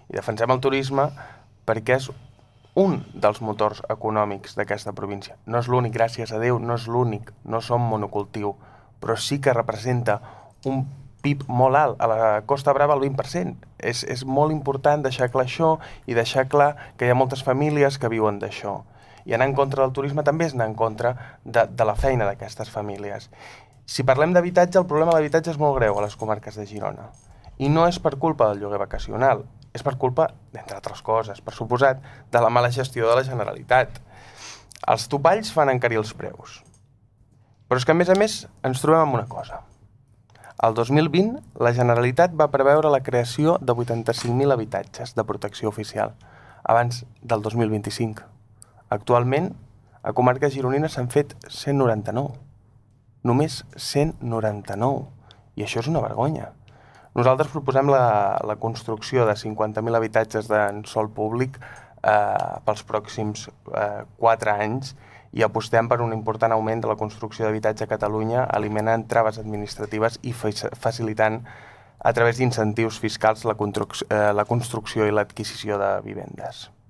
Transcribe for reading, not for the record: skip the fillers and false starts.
I defensem el turisme perquè és un dels motors econòmics d'aquesta província. No és l'únic, gràcies a Déu, no és l'únic, no som monocultiu, però sí que representa un PIB molt alt, a la Costa Brava el 20%. És molt important deixar clar això i deixar clar que hi ha moltes famílies que viuen d'això. I anar en contra del turisme també és anar en contra de la feina d'aquestes famílies. Si parlem d'habitatge, el problema de l'habitatge és molt greu a les comarques de Girona. I no és per culpa del lloguer vacacional, és per culpa, entre altres coses, per suposat, de la mala gestió de la Generalitat. Els topalls fan encarir els preus. Però és que, a més, ens trobem amb una cosa. El 2020, la Generalitat va preveure la creació de 85.000 habitatges de protecció oficial, abans del 2025. Actualment, a comarques gironines s'han fet 199. Només 199. I això és una vergonya. Nosaltres proposem la construcció de 50.000 habitatges en sòl públic pels pròxims 4 anys i apostem per un important augment de la construcció d'habitatge a Catalunya, eliminant traves administratives i facilitant a través d'incentius fiscals la construcció i l'adquisició de vivendes.